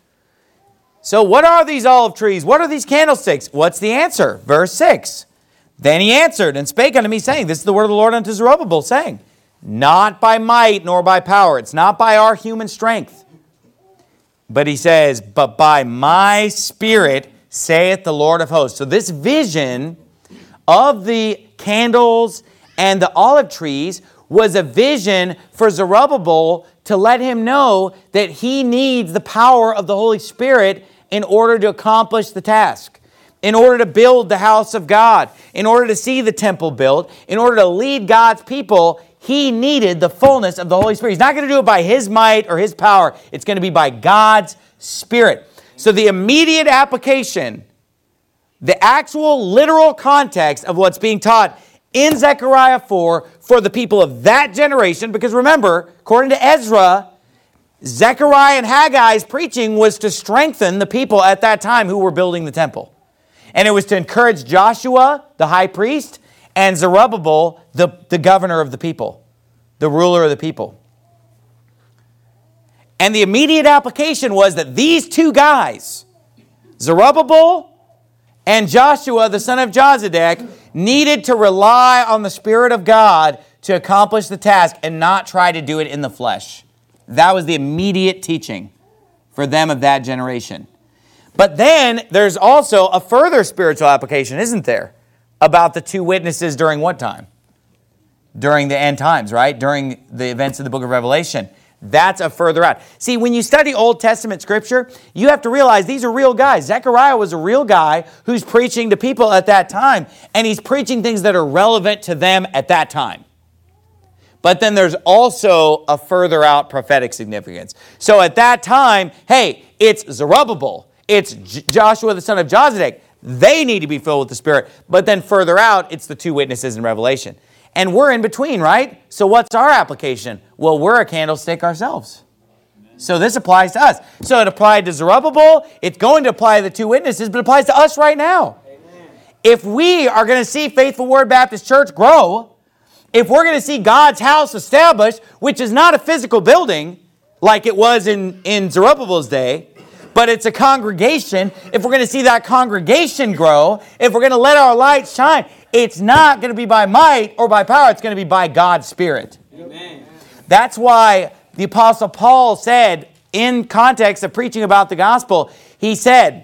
So what are these olive trees? What are these candlesticks? What's the answer? Verse 6. Then he answered and spake unto me, saying, this is the word of the Lord unto Zerubbabel, saying, not by might nor by power. It's not by our human strength. But he says, but by my Spirit, saith the Lord of hosts. So this vision of the candles and the olive trees was a vision for Zerubbabel to let him know that he needs the power of the Holy Spirit in order to accomplish the task, in order to build the house of God, in order to see the temple built, in order to lead God's people. He needed the fullness of the Holy Spirit. He's not going to do it by his might or his power. It's going to be by God's Spirit. So the immediate application, the actual literal context of what's being taught in Zechariah 4 for the people of that generation, because remember, according to Ezra, Zechariah and Haggai's preaching was to strengthen the people at that time who were building the temple. And it was to encourage Joshua, the high priest, and Zerubbabel, the governor of the people, the ruler of the people. And the immediate application was that these two guys, Zerubbabel and Joshua, the son of Josedek, needed to rely on the Spirit of God to accomplish the task and not try to do it in the flesh. That was the immediate teaching for them of that generation. But then there's also a further spiritual application, isn't there? About the two witnesses during what time? During the end times, right? During the events of the book of Revelation. That's a further out. See, when you study Old Testament scripture, you have to realize these are real guys. Zechariah was a real guy who's preaching to people at that time, and he's preaching things that are relevant to them at that time. But then there's also a further out prophetic significance. So at that time, hey, it's Zerubbabel. It's Joshua the son of Josedek. They need to be filled with the Spirit. But then further out, it's the two witnesses in Revelation. And we're in between, right? So what's our application? Well, we're a candlestick ourselves. So this applies to us. So it applied to Zerubbabel. It's going to apply to the two witnesses, but it applies to us right now. Amen. If we are going to see Faithful Word Baptist Church grow, if we're going to see God's house established, which is not a physical building like it was in Zerubbabel's day, but it's a congregation, if we're going to see that congregation grow, if we're going to let our light shine, it's not going to be by might or by power. It's going to be by God's Spirit. Amen. That's why the Apostle Paul said, in context of preaching about the gospel, he said,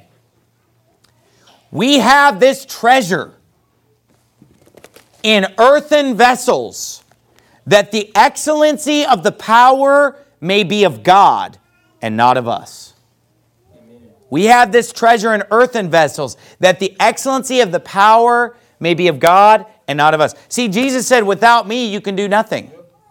we have this treasure in earthen vessels, that the excellency of the power may be of God and not of us. Amen. We have this treasure in earthen vessels, that the excellency of the power may be of God and not of us. See, Jesus said, without me, you can do nothing.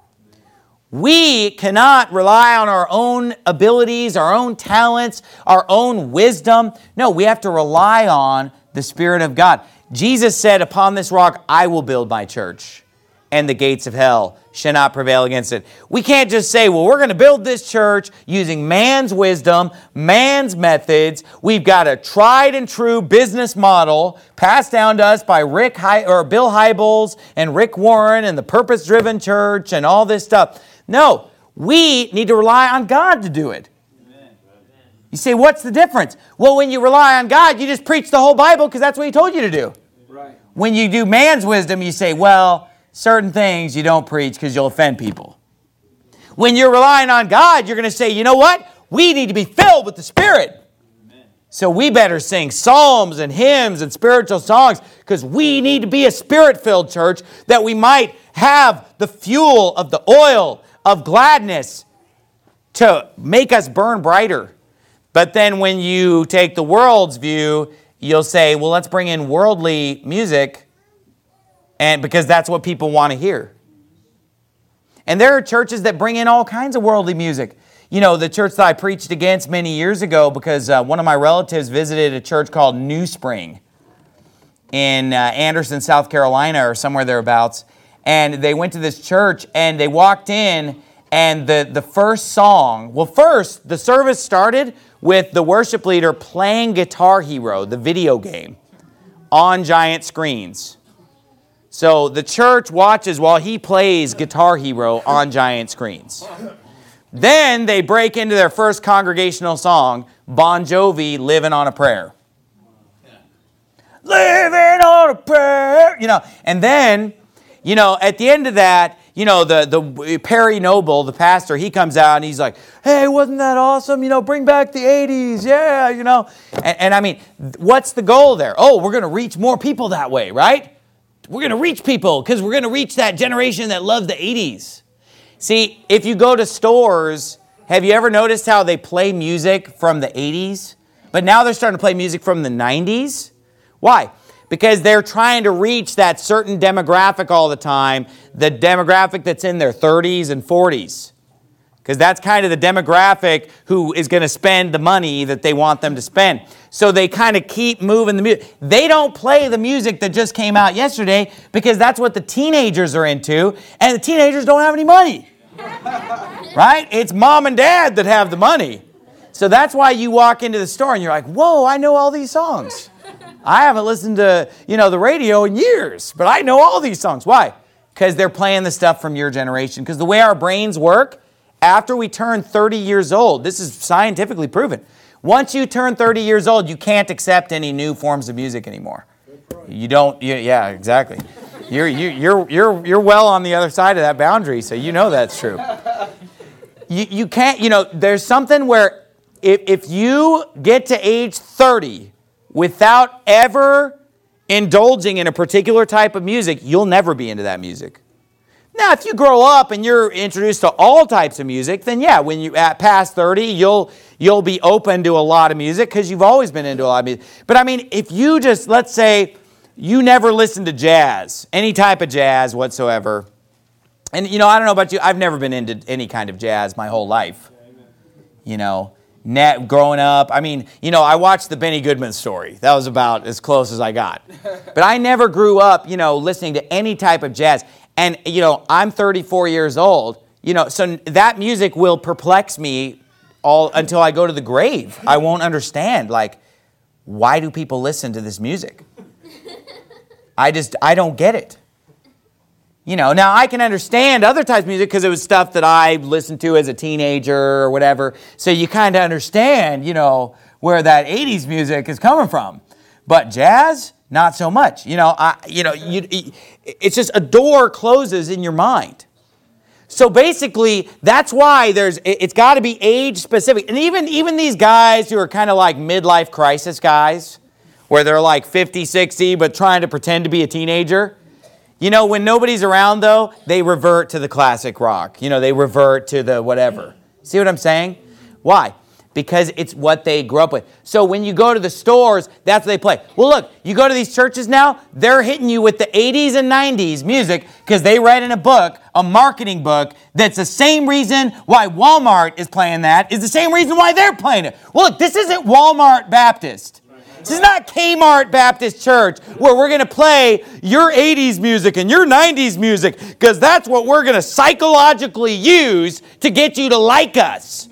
We cannot rely on our own abilities, our own talents, our own wisdom. No, we have to rely on the Spirit of God. Jesus said, upon this rock, I will build my church, and the gates of hell shall not prevail against it. We can't just say, well, we're going to build this church using man's wisdom, man's methods. We've got a tried and true business model passed down to us by Bill Hybels and Rick Warren and the Purpose-Driven Church and all this stuff. No, we need to rely on God to do it. You say, what's the difference? Well, when you rely on God, you just preach the whole Bible because that's what He told you to do. Right. When you do man's wisdom, you say, well, certain things you don't preach because you'll offend people. When you're relying on God, you're going to say, you know what? We need to be filled with the Spirit. Amen. So we better sing psalms and hymns and spiritual songs because we need to be a Spirit-filled church that we might have the fuel of the oil of gladness to make us burn brighter. But then when you take the world's view, you'll say, well, let's bring in worldly music, and because that's what people want to hear. And there are churches that bring in all kinds of worldly music. You know, the church that I preached against many years ago, because one of my relatives visited a church called New Spring in Anderson, South Carolina, or somewhere thereabouts. And they went to this church, and they walked in, and the first song, well, first, the service started with the worship leader playing Guitar Hero, the video game, on giant screens. So the church watches while he plays Guitar Hero on giant screens. Then they break into their first congregational song, Bon Jovi, Living on a Prayer. Living on a prayer, and then, at the end of that, the Perry Noble, the pastor, he comes out and he's like, hey, wasn't that awesome? Bring back the 80s. Yeah, And I mean, what's the goal there? Oh, we're going to reach more people that way, right? We're going to reach people because we're going to reach that generation that loves the 80s. See, if you go to stores, have you ever noticed how they play music from the 80s? But now they're starting to play music from the 90s? Why? Because they're trying to reach that certain demographic all the time, the demographic that's in their 30s and 40s. Because that's kind of the demographic who is going to spend the money that they want them to spend. So they kind of keep moving the music. They don't play the music that just came out yesterday because that's what the teenagers are into, and the teenagers don't have any money. Right? It's mom and dad that have the money. So that's why you walk into the store and you're like, whoa, I know all these songs. I haven't listened to, the radio in years, but I know all these songs. Why? Because they're playing the stuff from your generation. Because the way our brains work, after we turn 30 years old, this is scientifically proven. Once you turn 30 years old, you can't accept any new forms of music anymore. You don't, yeah, exactly. You're well on the other side of that boundary, so you know that's true. You can't, there's something where if you get to age 30, without ever indulging in a particular type of music, you'll never be into that music. Now, if you grow up and you're introduced to all types of music, then yeah, when you at past 30, you'll be open to a lot of music because you've always been into a lot of music. But I mean, if you just, let's say, you never listened to jazz, any type of jazz whatsoever, and I don't know about you, I've never been into any kind of jazz my whole life. Growing up, I watched the Benny Goodman Story. That was about as close as I got. But I never grew up, listening to any type of jazz. And, I'm 34 years old, so that music will perplex me all until I go to the grave. I won't understand, why do people listen to this music? I don't get it. Now I can understand other types of music because it was stuff that I listened to as a teenager or whatever. So you kind of understand, where that 80s music is coming from. But jazz, not so much. It's just a door closes in your mind. So basically, that's why it's got to be age specific. And even these guys who are kind of like midlife crisis guys, where they're like 50, 60, but trying to pretend to be a teenager. When nobody's around, though, they revert to the classic rock. They revert to the whatever. See what I'm saying? Why? Because it's what they grew up with. So when you go to the stores, that's what they play. Well, look, you go to these churches now, they're hitting you with the 80s and 90s music because they read in a book, a marketing book, that's the same reason why Walmart is playing that, is the same reason why they're playing it. Well, look, this isn't Walmart Baptist. This is not Kmart Baptist Church where we're going to play your 80s music and your 90s music because that's what we're going to psychologically use to get you to like us.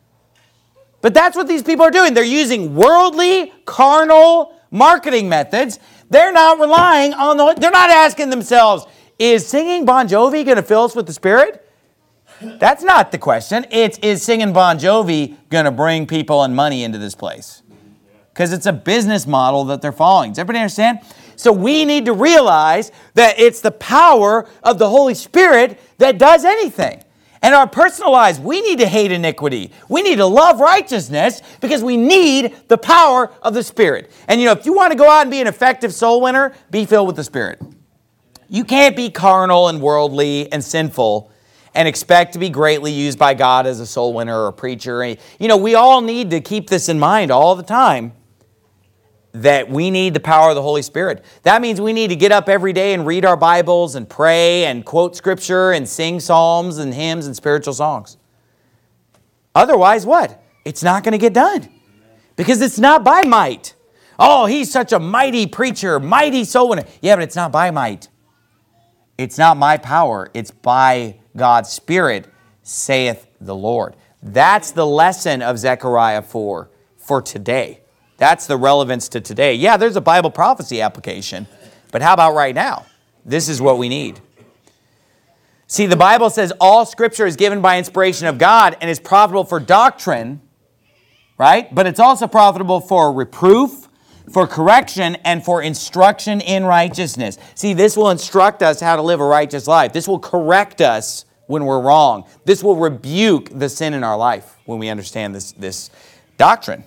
But that's what these people are doing. They're using worldly, carnal marketing methods. They're not relying on they're not asking themselves, is singing Bon Jovi going to fill us with the Spirit? That's not the question. Is singing Bon Jovi going to bring people and money into this place? Because it's a business model that they're following. Does everybody understand? So we need to realize that it's the power of the Holy Spirit that does anything. And our personal lives, we need to hate iniquity. We need to love righteousness because we need the power of the Spirit. And if you want to go out and be an effective soul winner, be filled with the Spirit. You can't be carnal and worldly and sinful and expect to be greatly used by God as a soul winner or a preacher. We all need to keep this in mind all the time, that we need the power of the Holy Spirit. That means we need to get up every day and read our Bibles and pray and quote Scripture and sing psalms and hymns and spiritual songs. Otherwise, what? It's not going to get done. Because it's not by might. Oh, he's such a mighty preacher, mighty soul winner. Yeah, but it's not by might. It's not my power. It's by God's Spirit, saith the Lord. That's the lesson of Zechariah 4 for today. That's the relevance to today. Yeah, there's a Bible prophecy application, but how about right now? This is what we need. See, the Bible says all Scripture is given by inspiration of God and is profitable for doctrine, right? But it's also profitable for reproof, for correction, and for instruction in righteousness. See, this will instruct us how to live a righteous life. This will correct us when we're wrong. This will rebuke the sin in our life when we understand this doctrine.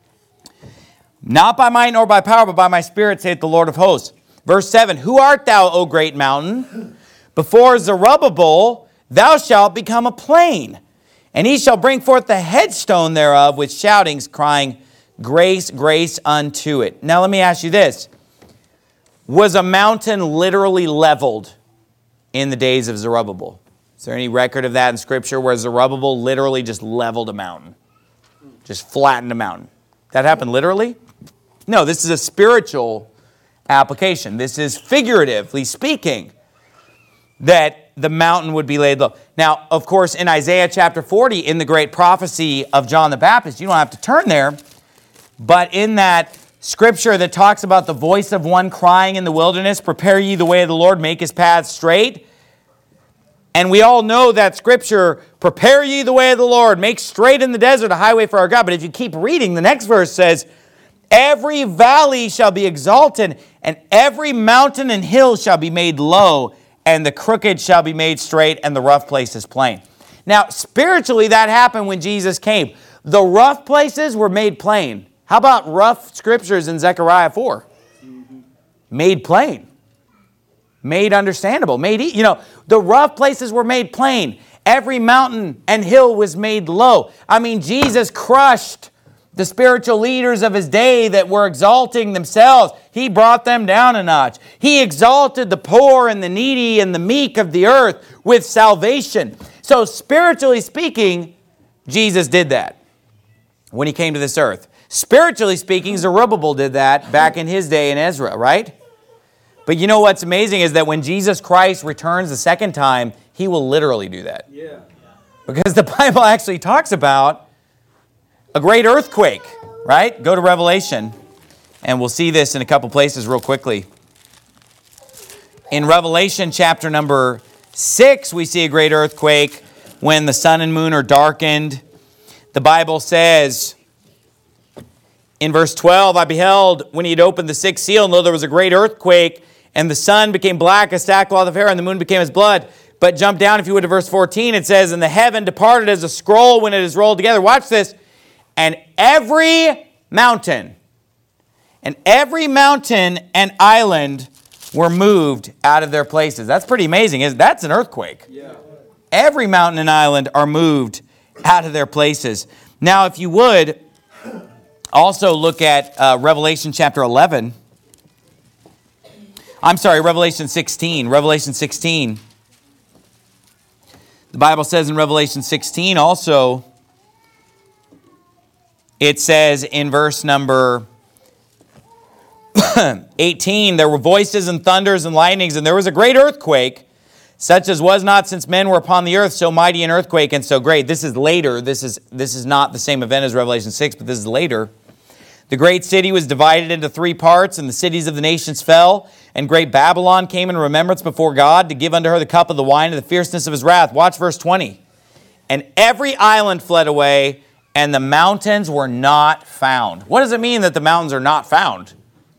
Not by might nor by power, but by my Spirit, saith the Lord of hosts. Verse 7, Who art thou, O great mountain? Before Zerubbabel, thou shalt become a plain. And he shall bring forth the headstone thereof with shoutings, crying, Grace, grace unto it. Now let me ask you this. Was a mountain literally leveled in the days of Zerubbabel? Is there any record of that in Scripture where Zerubbabel literally just leveled a mountain? Just flattened a mountain? That happened literally? No, this is a spiritual application. This is figuratively speaking that the mountain would be laid low. Now, of course, in Isaiah chapter 40, in the great prophecy of John the Baptist, you don't have to turn there, but in that Scripture that talks about the voice of one crying in the wilderness, prepare ye the way of the Lord, make his paths straight. And we all know that Scripture, prepare ye the way of the Lord, make straight in the desert a highway for our God. But if you keep reading, the next verse says, every valley shall be exalted, and every mountain and hill shall be made low, and the crooked shall be made straight, and the rough places plain. Now, spiritually, that happened when Jesus came. The rough places were made plain. How about rough Scriptures in Zechariah 4? Made plain. made understandable, the rough places were made plain. Every mountain and hill was made low. I mean, Jesus crushed the spiritual leaders of his day that were exalting themselves. He brought them down a notch. He exalted the poor and the needy and the meek of the earth with salvation. So spiritually speaking, Jesus did that when he came to this earth. Spiritually speaking, Zerubbabel did that back in his day in Ezra, right? But you know what's amazing is that when Jesus Christ returns the second time, he will literally do that. Yeah. Because the Bible actually talks about a great earthquake, right? Go to Revelation, and we'll see this in a couple places real quickly. In Revelation chapter number 6, we see a great earthquake when the sun and moon are darkened. The Bible says in verse 12, I beheld when he had opened the sixth seal, and lo, there was a great earthquake, and the sun became black as sackcloth of hair, and the moon became as blood. But jump down, if you would, to verse 14. It says, and the heaven departed as a scroll when it is rolled together. Watch this. And every mountain and island were moved out of their places. That's pretty amazing. That's an earthquake. Yeah. Every mountain and island are moved out of their places. Now, if you would, also look at Revelation chapter 11. Revelation 16. Revelation 16. The Bible says in Revelation 16 also, it says in verse number 18, there were voices and thunders and lightnings, and there was a great earthquake, such as was not since men were upon the earth, so mighty an earthquake and so great. This is later. This is not the same event as Revelation 6, but this is later. The great city was divided into 3 parts, and the cities of the nations fell. And great Babylon came in remembrance before God to give unto her the cup of the wine of the fierceness of his wrath. Watch verse 20. And every island fled away, and the mountains were not found. What does it mean that the mountains are not found?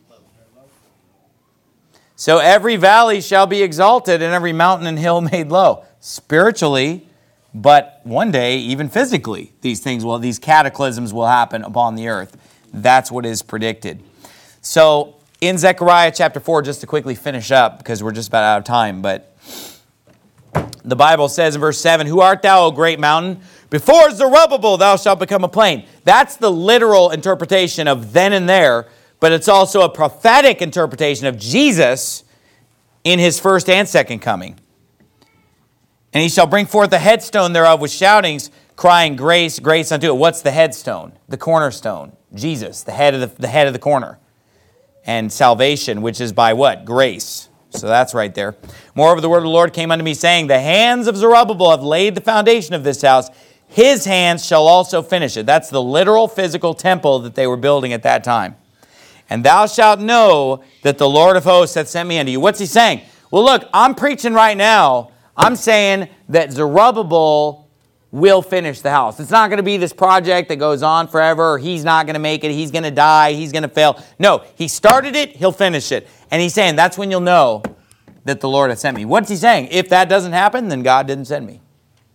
So every valley shall be exalted, and every mountain and hill made low. Spiritually, but one day, even physically, these cataclysms will happen upon the earth. That's what is predicted. So in Zechariah chapter 4, just to quickly finish up, because we're just about out of time, but the Bible says in verse 7, who art thou, O great mountain? Before Zerubbabel thou shalt become a plain. That's the literal interpretation of then and there, but it's also a prophetic interpretation of Jesus in his first and second coming. And he shall bring forth the headstone thereof with shoutings, crying, grace, grace unto it. What's the headstone? The cornerstone. Jesus, the head of the corner. And salvation, which is by what? Grace. So that's right there. Moreover, the word of the Lord came unto me, saying, the hands of Zerubbabel have laid the foundation of this house. His hands shall also finish it. That's the literal physical temple that they were building at that time. And thou shalt know that the Lord of hosts hath sent me unto you. What's he saying? Well, look, I'm preaching right now. I'm saying that Zerubbabel will finish the house. It's not going to be this project that goes on forever, or he's not going to make it, he's going to die, he's going to fail. No, he started it, he'll finish it. And he's saying, that's when you'll know that the Lord has sent me. What's he saying? If that doesn't happen, then God didn't send me.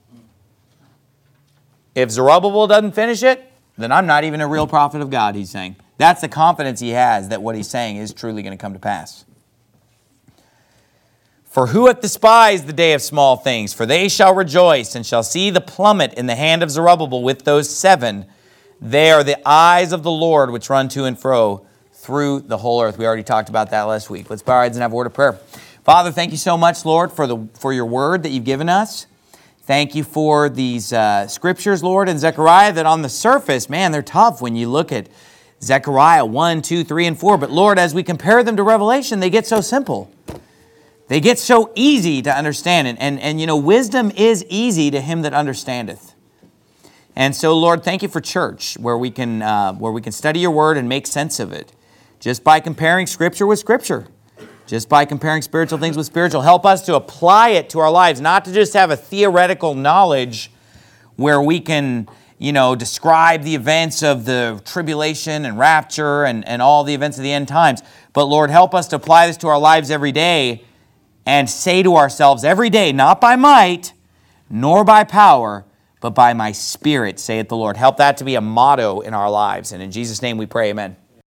If Zerubbabel doesn't finish it, then I'm not even a real prophet of God, he's saying. That's the confidence he has that what he's saying is truly going to come to pass. For who hath despised the day of small things? For they shall rejoice and shall see the plummet in the hand of Zerubbabel with those 7. They are the eyes of the Lord which run to and fro through the whole earth. We already talked about that last week. Let's bow our heads and have a word of prayer. Father, thank you so much, Lord, for your word that you've given us. Thank you for these scriptures, Lord, in Zechariah that on the surface, man, they're tough when you look at Zechariah 1, 2, 3, and 4. But Lord, as we compare them to Revelation, they get so simple. They get so easy to understand. And you know, wisdom is easy to him that understandeth. And so, Lord, thank you for church, where we can study your word and make sense of it. Just by comparing Scripture with Scripture. Just by comparing spiritual things with spiritual. Help us to apply it to our lives, not to just have a theoretical knowledge where we can, describe the events of the tribulation and rapture and all the events of the end times. But Lord, help us to apply this to our lives every day and say to ourselves every day, not by might, nor by power, but by my Spirit, saith the Lord. Help that to be a motto in our lives. And in Jesus' name we pray, amen.